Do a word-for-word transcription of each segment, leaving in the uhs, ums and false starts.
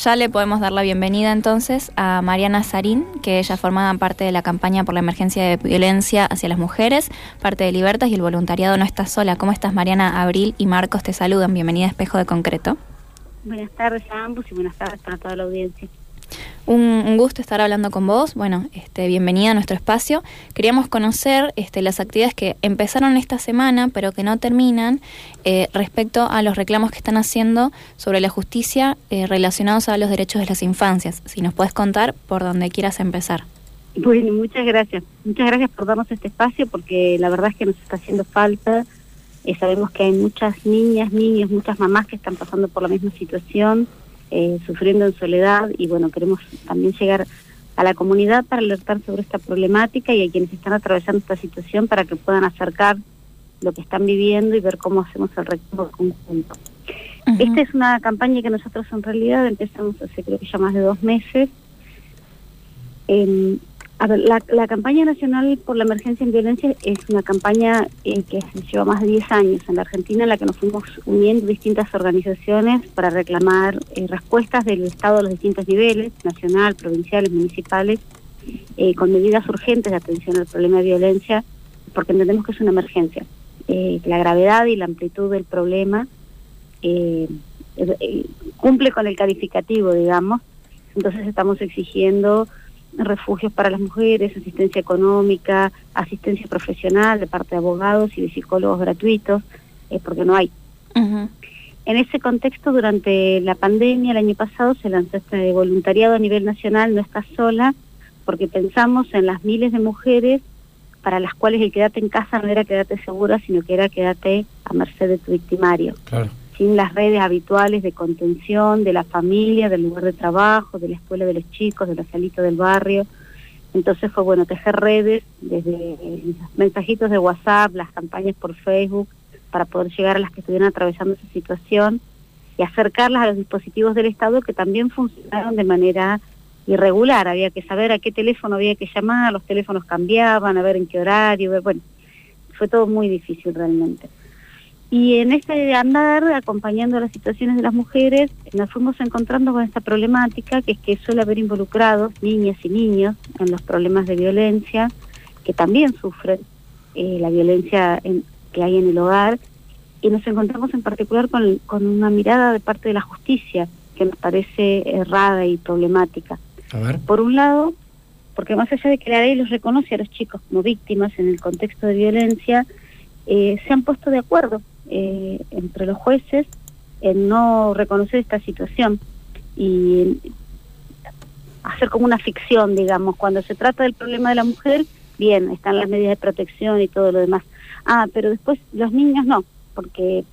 ya le podemos dar la bienvenida entonces a Mariana Sarín, que ella formaba parte de la campaña por la emergencia de violencia hacia las mujeres, parte de Libertas y el voluntariado No Estás Sola. ¿Cómo estás, Mariana? Abril y Marcos te saludan. Bienvenida a Espejo de Concreto. Buenas tardes a ambos y buenas tardes para toda la audiencia. Un, un gusto estar hablando con vos. Bueno, este, bienvenida a nuestro espacio. Queríamos conocer este, las actividades que empezaron esta semana, pero que no terminan, eh, respecto a los reclamos que están haciendo sobre la justicia eh, relacionados a los derechos de las infancias. Si nos puedes contar por donde quieras empezar. Bueno, muchas gracias. Muchas gracias por darnos este espacio, porque la verdad es que nos está haciendo falta. Eh, sabemos que hay muchas niñas, niños, muchas mamás que están pasando por la misma situación, Eh, sufriendo en soledad, y bueno, queremos también llegar a la comunidad para alertar sobre esta problemática y a quienes están atravesando esta situación para que puedan acercar lo que están viviendo y ver cómo hacemos el reclamo conjunto. Uh-huh. Esta es una campaña que nosotros en realidad empezamos hace creo que ya más de dos meses. Eh, a ver, la, la campaña nacional por la emergencia en violencia es una campaña eh, que lleva más de diez años en la Argentina, en la que nos fuimos uniendo distintas organizaciones para reclamar eh, respuestas del Estado a los distintos niveles, nacional, provinciales, municipales, eh, con medidas urgentes de atención al problema de violencia, porque entendemos que es una emergencia. Eh, la gravedad y la amplitud del problema eh, eh, cumple con el calificativo, digamos. Entonces estamos exigiendo refugios para las mujeres, asistencia económica, asistencia profesional de parte de abogados y de psicólogos gratuitos, eh, porque no hay. Uh-huh. En ese contexto, durante la pandemia, el año pasado, se lanzó este voluntariado a nivel nacional, No Estás Sola, porque pensamos en las miles de mujeres para las cuales el quédate en casa no era quédate segura, sino que era quédate a merced de tu victimario. Claro. Sin las redes habituales de contención, de la familia, del lugar de trabajo, de la escuela de los chicos, de la salita del barrio. Entonces fue bueno tejer redes, desde mensajitos de WhatsApp, las campañas por Facebook, para poder llegar a las que estuvieran atravesando esa situación y acercarlas a los dispositivos del Estado, que también funcionaron de manera irregular. Había que saber a qué teléfono había que llamar, los teléfonos cambiaban, a ver en qué horario, ver, bueno, fue todo muy difícil realmente. Y en este andar, acompañando las situaciones de las mujeres, nos fuimos encontrando con esta problemática, que es que suele haber involucrados niñas y niños en los problemas de violencia, que también sufren eh, la violencia en, que hay en el hogar, y nos encontramos en particular con, con una mirada de parte de la justicia, que nos parece errada y problemática. A ver. Por un lado, porque más allá de que la ley los reconoce a los chicos como víctimas en el contexto de violencia, eh, se han puesto de acuerdo Eh, entre los jueces en no reconocer esta situación y hacer como una ficción, digamos. Cuando se trata del problema de la mujer, bien, están las medidas de protección y todo lo demás. Ah, pero después los niños no, porque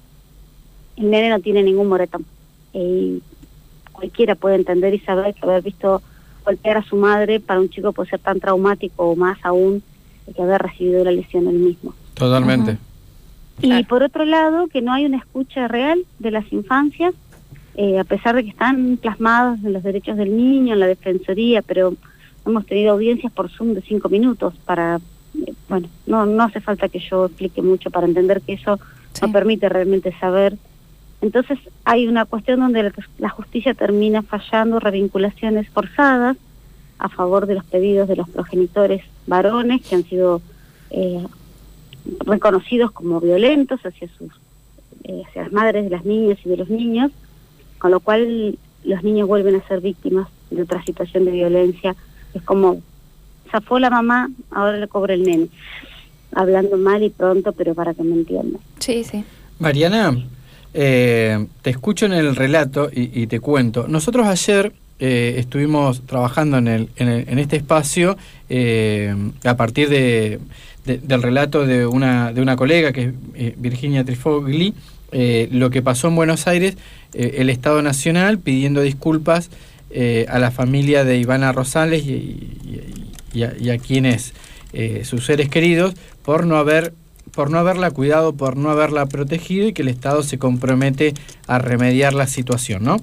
el nene no tiene ningún moretón. Eh, cualquiera puede entender y saber que haber visto golpear a su madre para un chico puede ser tan traumático, o más aún que haber recibido la lesión él mismo. Totalmente. Uh-huh. Y por otro lado, que no hay una escucha real de las infancias, eh, a pesar de que están plasmados en los derechos del niño, en la defensoría, pero hemos tenido audiencias por Zoom de cinco minutos para, eh, bueno, no no hace falta que yo explique mucho para entender que eso sí. no permite realmente saber. Entonces hay una cuestión donde la, la justicia termina fallando, revinculaciones forzadas a favor de los pedidos de los progenitores varones que han sido Eh, reconocidos como violentos hacia sus eh, hacia las madres de las niñas y de los niños, con lo cual los niños vuelven a ser víctimas de otra situación de violencia. Es como, zafó la mamá, ahora le cobra el nene. Hablando mal y pronto, pero para que me entiendan. Sí, sí. Mariana, eh, te escucho en el relato y, y te cuento. Nosotros ayer eh, estuvimos trabajando en, el, en, el, en este espacio eh, a partir de... De, del relato de una de una colega, que es eh, Virginia Trifogli, eh, lo que pasó en Buenos Aires, eh, el Estado Nacional pidiendo disculpas eh, a la familia de Ivana Rosales y, y, y, a, y a quienes, eh, sus seres queridos, por no haber por no haberla cuidado, por no haberla protegido, y que el Estado se compromete a remediar la situación, ¿no?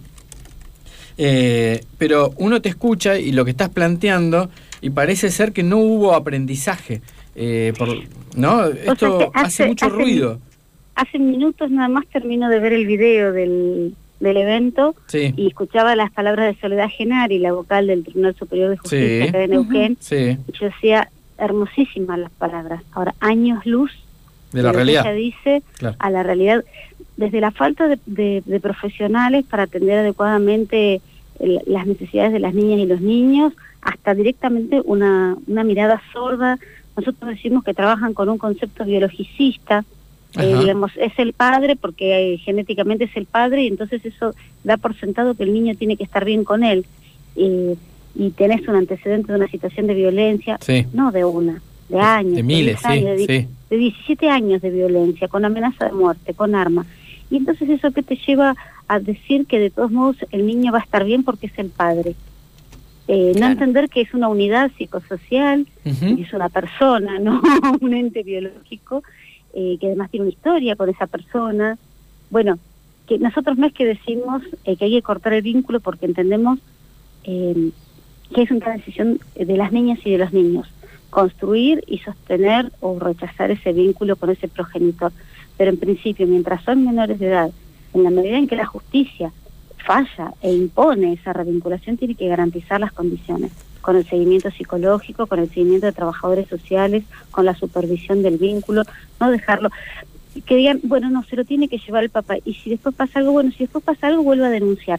Eh, pero uno te escucha y lo que estás planteando, y parece ser que no hubo aprendizaje. Eh, por, ¿no? Esto o sea, hace, hace mucho hace, ruido. Hace minutos nada más termino de ver el video del, del evento, sí. y escuchaba las palabras de Soledad Genari, la vocal del Tribunal Superior de Justicia Sí. acá en Neuquén, uh-huh. sí. y yo decía, hermosísimas las palabras. Ahora, años luz de la de realidad. Ella dice claro. a la realidad, desde la falta de, de, de profesionales para atender adecuadamente el, las necesidades de las niñas y los niños, hasta directamente una, una mirada sorda. Nosotros decimos que trabajan con un concepto biologicista, eh, digamos, es el padre porque eh, genéticamente es el padre, y entonces eso da por sentado que el niño tiene que estar bien con él. Eh, y tenés un antecedente de una situación de violencia, sí. no de una, de años, de miles, de, años, sí, de, sí. de diecisiete años de violencia, con amenaza de muerte, con arma. Y entonces eso que te lleva a decir que de todos modos el niño va a estar bien porque es el padre. Eh, claro. No entender que es una unidad psicosocial, uh-huh. que es una persona, no un ente biológico, eh, que además tiene una historia con esa persona. Bueno, que nosotros no es que decimos eh, que hay que cortar el vínculo porque entendemos eh, que es una decisión de las niñas y de los niños, construir y sostener o rechazar ese vínculo con ese progenitor. Pero en principio, mientras son menores de edad, en la medida en que la justicia falla e impone esa revinculación, tiene que garantizar las condiciones, con el seguimiento psicológico, con el seguimiento de trabajadores sociales, con la supervisión del vínculo, no dejarlo, que digan, bueno, no, se lo tiene que llevar el papá, y si después pasa algo, bueno, si después pasa algo, vuelve a denunciar.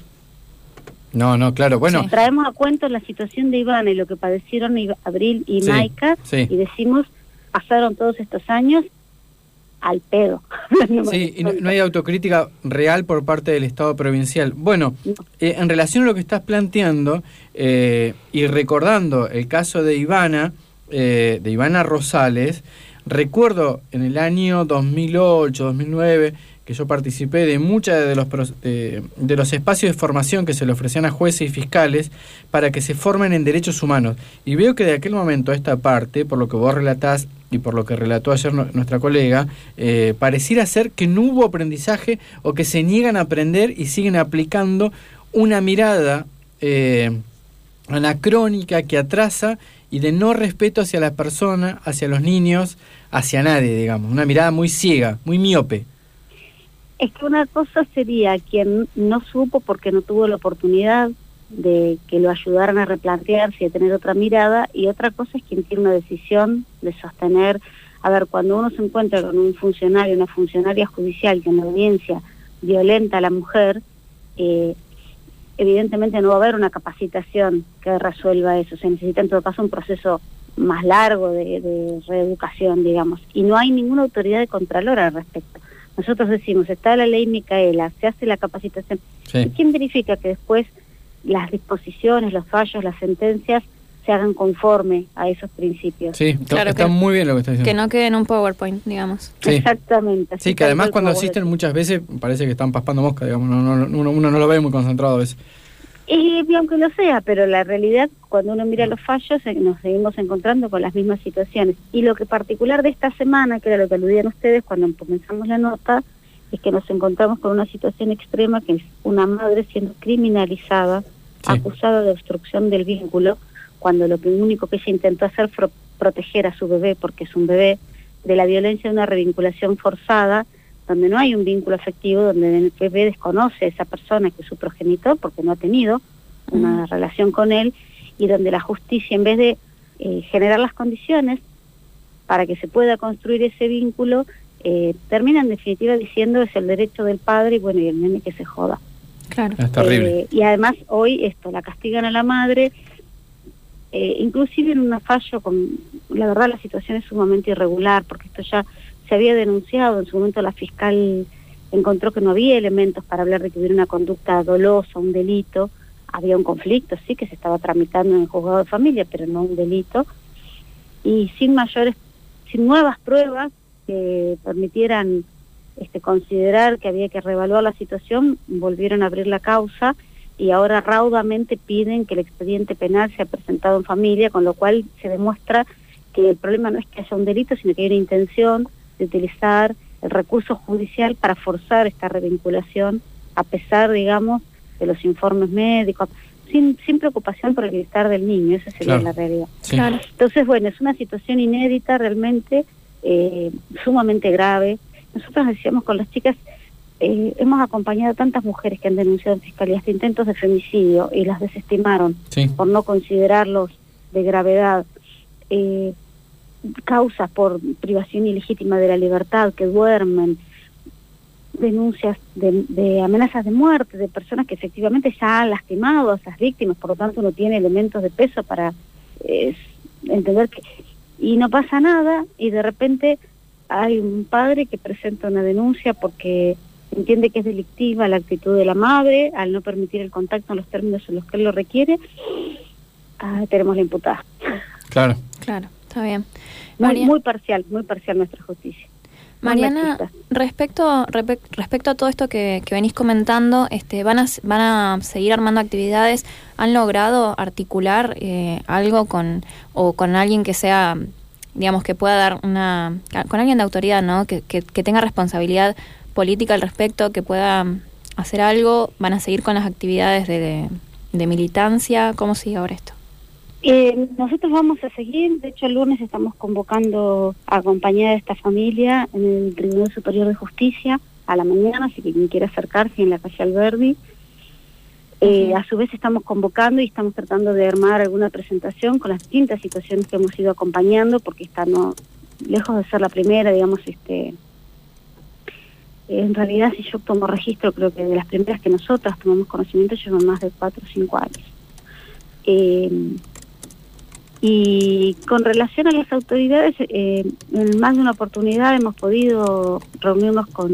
No, no, claro, bueno. Sí. Traemos a cuento la situación de Ivana y lo que padecieron Abril y sí, Maika, sí. y decimos, pasaron todos estos años al pedo. Sí, y no, no hay autocrítica real por parte del Estado provincial. Bueno, eh, en relación a lo que estás planteando, eh, y recordando el caso de Ivana, eh, de Ivana Rosales, recuerdo en el año dos mil ocho, dos mil nueve, que yo participé de muchos de los, de, de los espacios de formación que se le ofrecían a jueces y fiscales para que se formen en derechos humanos. Y veo que de aquel momento a esta parte, por lo que vos relatás y por lo que relató ayer no, nuestra colega, eh, pareciera ser que no hubo aprendizaje o que se niegan a aprender y siguen aplicando una mirada eh, anacrónica que atrasa y de no respeto hacia la persona, hacia los niños, hacia nadie, digamos. Una mirada muy ciega, muy miope. Es que una cosa sería quien no supo porque no tuvo la oportunidad de que lo ayudaran a replantearse y a tener otra mirada, y otra cosa es quien tiene una decisión de sostener. A ver, cuando uno se encuentra con un funcionario, una funcionaria judicial que en la audiencia violenta a la mujer, eh, evidentemente no va a haber una capacitación que resuelva eso. Se necesita en todo caso un proceso más largo de, de reeducación, digamos, y no hay ninguna autoridad de contralor al respecto. Nosotros decimos, está la ley Micaela, se hace la capacitación. Sí. ¿Y quién verifica que después las disposiciones, los fallos, las sentencias se hagan conforme a esos principios? Sí, claro, está que, muy bien lo que está diciendo. Que no quede en un PowerPoint, digamos. Sí. Exactamente. Sí, que además cuando asisten muchas veces parece que están paspando mosca, digamos, no, no, uno, uno no lo ve muy concentrado a veces. Y, y aunque lo sea, pero la realidad, cuando uno mira los fallos, nos seguimos encontrando con las mismas situaciones. Y lo que particular de esta semana, que era lo que aludían ustedes cuando comenzamos la nota, es que nos encontramos con una situación extrema, que es una madre siendo criminalizada, sí. acusada de obstrucción del vínculo, cuando lo único que ella intentó hacer fue proteger a su bebé, porque es un bebé, de la violencia de una revinculación forzada, donde no hay un vínculo afectivo, donde el bebé desconoce a esa persona que es su progenitor, porque no ha tenido una mm. relación con él, y donde la justicia, en vez de eh, generar las condiciones para que se pueda construir ese vínculo, eh, termina en definitiva diciendo es el derecho del padre, y bueno, y el nene que se joda. Claro. Es terrible. Eh, y además hoy esto, la castigan a la madre, eh, inclusive en un fallo, con, la verdad la situación es sumamente irregular, porque esto ya se había denunciado, en su momento la fiscal encontró que no había elementos para hablar de que hubiera una conducta dolosa, un delito, había un conflicto, sí, que se estaba tramitando en el juzgado de familia, pero no un delito, y sin mayores, sin nuevas pruebas que permitieran este, considerar que había que reevaluar la situación, volvieron a abrir la causa, y ahora raudamente piden que el expediente penal sea presentado en familia, con lo cual se demuestra que el problema no es que haya un delito, sino que hay una intención de utilizar el recurso judicial para forzar esta revinculación, a pesar, digamos, de los informes médicos, sin, sin preocupación por el bienestar del niño. Esa sería claro. la realidad. Sí. Claro. Entonces, bueno, es una situación inédita realmente, eh, sumamente grave. Nosotros decíamos con las chicas, eh, hemos acompañado a tantas mujeres que han denunciado en fiscalía hasta intentos de femicidio y las desestimaron sí. por no considerarlos de gravedad, eh, causas por privación ilegítima de la libertad, que duermen, denuncias de, de amenazas de muerte, de personas que efectivamente ya han lastimado a esas víctimas, por lo tanto uno tiene elementos de peso para eh, entender que... Y no pasa nada, y de repente hay un padre que presenta una denuncia porque entiende que es delictiva la actitud de la madre al no permitir el contacto en los términos en los que él lo requiere. Ah, tenemos la imputada. Claro. Claro, está bien. Muy, muy parcial, muy parcial nuestra justicia. Mariana, respecto repe, respecto a todo esto que, que venís comentando, este, van a van a seguir armando actividades. ¿Han logrado articular eh, algo con o con alguien que sea, digamos, que pueda dar una, con alguien de autoridad, ¿no? Que, que, que tenga responsabilidad política al respecto, que pueda hacer algo? ¿Van a seguir con las actividades de, de, de militancia? ¿Cómo sigue ahora esto? Eh, nosotros vamos a seguir, de hecho el lunes estamos convocando a acompañar a esta familia en el Tribunal Superior de Justicia a la mañana, así que quien quiera acercarse en la calle Alberdi. Eh, uh-huh. A su vez estamos convocando y estamos tratando de armar alguna presentación con las distintas situaciones que hemos ido acompañando, porque está no lejos de ser la primera, digamos, este en realidad si yo tomo registro, creo que de las primeras que nosotras tomamos conocimiento llevan más de cuatro o cinco años. Eh, Y con relación a las autoridades, eh, en más de una oportunidad hemos podido reunirnos con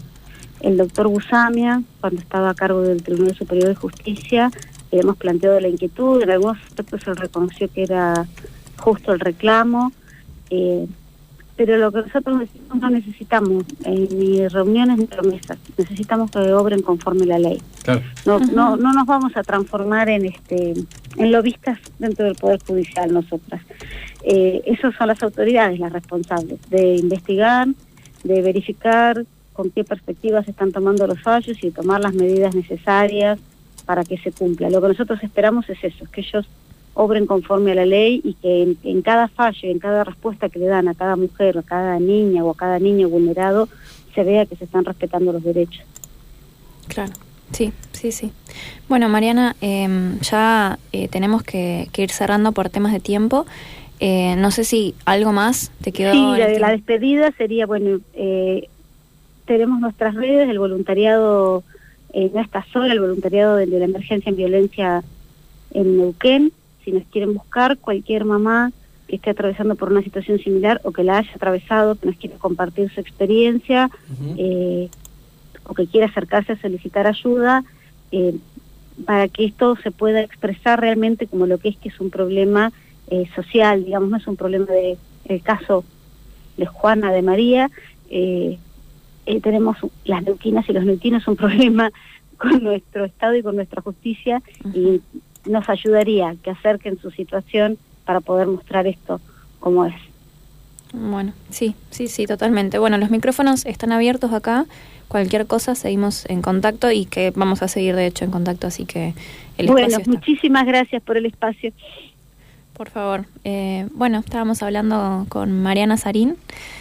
el doctor Busamia, cuando estaba a cargo del Tribunal Superior de Justicia. Eh, hemos planteado la inquietud, en algunos aspectos se reconoció que era justo el reclamo, eh, pero lo que nosotros no necesitamos eh, ni reuniones ni promesas, necesitamos que obren conforme la ley. Claro. No, uh-huh. no, no nos vamos a transformar en este en lobistas dentro del Poder Judicial nosotras. Eh, esas son las autoridades las responsables de investigar, de verificar con qué perspectivas se están tomando los fallos y de tomar las medidas necesarias para que se cumpla. Lo que nosotros esperamos es eso, que ellos obren conforme a la ley y que en, en cada fallo y en cada respuesta que le dan a cada mujer, a cada niña o a cada niño vulnerado, se vea que se están respetando los derechos. Claro. Sí, sí, sí. Bueno, Mariana, eh, ya eh, tenemos que, que ir cerrando por temas de tiempo. Eh, no sé si algo más te quedó. Sí, la, la despedida sería, bueno, eh, tenemos nuestras redes, el voluntariado eh, no está sola, el voluntariado de, de la emergencia en violencia en Neuquén. Si nos quieren buscar, cualquier mamá que esté atravesando por una situación similar o que la haya atravesado, que nos quiera compartir su experiencia, uh-huh. eh, o que quiera acercarse a solicitar ayuda, eh, para que esto se pueda expresar realmente como lo que es, que es un problema eh, social, digamos, no es un problema de el caso de Juana, de María. Eh, eh, tenemos las neuquinas y los neuquinos un problema con nuestro Estado y con nuestra justicia, uh-huh. y nos ayudaría que acerquen su situación para poder mostrar esto como es. Bueno, sí, sí, sí, totalmente. Bueno, los micrófonos están abiertos acá. Cualquier cosa, seguimos en contacto y que vamos a seguir, de hecho, en contacto, así que el bueno, espacio está. Muchísimas gracias por el espacio. Por favor. Eh, bueno, estábamos hablando con Mariana Sarín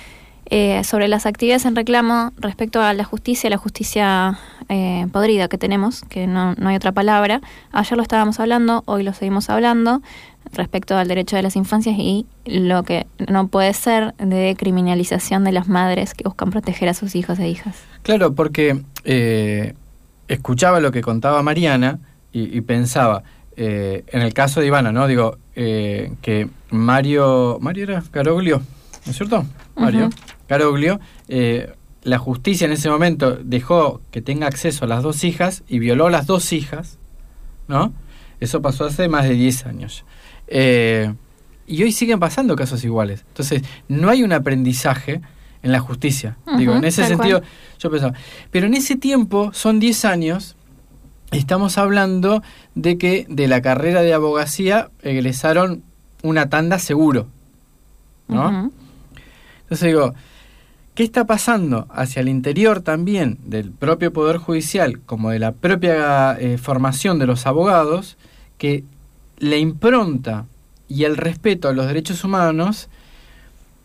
eh, sobre las actividades en reclamo respecto a la justicia, la justicia eh, podrida que tenemos, que no, no hay otra palabra. Ayer lo estábamos hablando, hoy lo seguimos hablando, respecto al derecho de las infancias y lo que no puede ser de criminalización de las madres que buscan proteger a sus hijos e hijas. Claro, porque eh, escuchaba lo que contaba Mariana y, y pensaba, eh, en el caso de Ivana, ¿no? Digo, eh, que Mario, Mario era Caroglio, ¿no es cierto? Mario, uh-huh. Caroglio, eh, la justicia en ese momento dejó que tenga acceso a las dos hijas y violó a las dos hijas, ¿no? Eso pasó hace más de diez años. Eh, y hoy siguen pasando casos iguales. Entonces, no hay un aprendizaje en la justicia. Uh-huh, Digo, en ese sentido, cual. yo pensaba. Pero en ese tiempo, son diez años, estamos hablando de que de la carrera de abogacía egresaron una tanda seguro, ¿no? Uh-huh. Entonces digo, ¿qué está pasando hacia el interior también del propio Poder Judicial, como de la propia eh, formación de los abogados, que la impronta y el respeto a los derechos humanos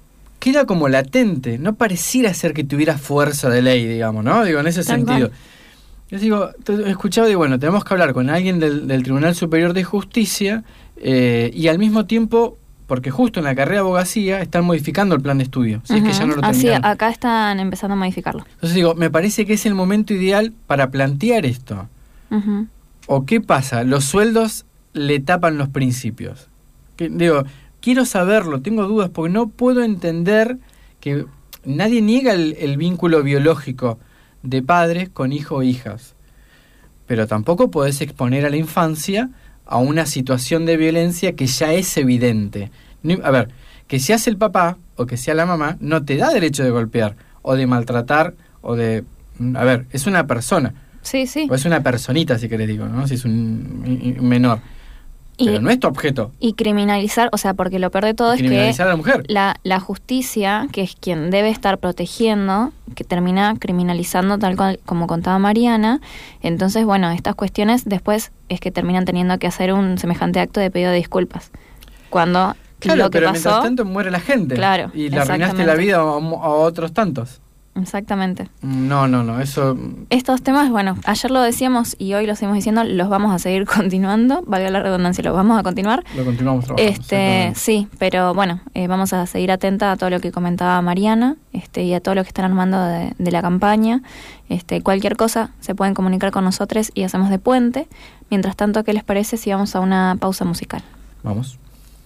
queda como latente, no pareciera ser que tuviera fuerza de ley, digamos, ¿no? Digo, en ese Tal sentido. cual. Yo digo, he escuchado, digo, bueno, tenemos que hablar con alguien del, del Tribunal Superior de Justicia eh, y al mismo tiempo, porque justo en la carrera de abogacía están modificando el plan de estudio, si uh-huh. es que ya no lo Así, terminaron. acá están empezando a modificarlo. Entonces digo, me parece que es el momento ideal para plantear esto. Uh-huh. ¿O qué pasa? Los sueldos le tapan los principios. Que, digo, quiero saberlo, tengo dudas, porque no puedo entender que nadie niega el, el vínculo biológico de padres con hijos o hijas, pero tampoco podés exponer a la infancia a una situación de violencia que ya es evidente. A ver, que seas el papá o que sea la mamá no te da derecho de golpear o de maltratar o de... A ver, es una persona. Sí, sí. O es una personita, si querés digo, ¿no? Si es un, un menor. Pero y, no es tu objeto. Y criminalizar, o sea, porque lo peor de todo es que a la, mujer. La, la justicia, que es quien debe estar protegiendo, que termina criminalizando tal cual como contaba Mariana. Entonces, bueno, estas cuestiones después es que terminan teniendo que hacer un semejante acto de pedido de disculpas. Cuando claro, lo que pero pasó, mientras tanto muere la gente. Claro, y le arruinaste la vida a, a otros tantos. Exactamente. No, no, no, eso... Estos temas, bueno, ayer lo decíamos y hoy lo seguimos diciendo, los vamos a seguir continuando, valga la redundancia, los vamos a continuar. Lo continuamos trabajando. Este, sí, pero bueno, eh, vamos a seguir atenta a todo lo que comentaba Mariana este, y a todo lo que están armando de, de la campaña. Este, cualquier cosa se pueden comunicar con nosotros y hacemos de puente. Mientras tanto, ¿qué les parece si vamos a una pausa musical? Vamos.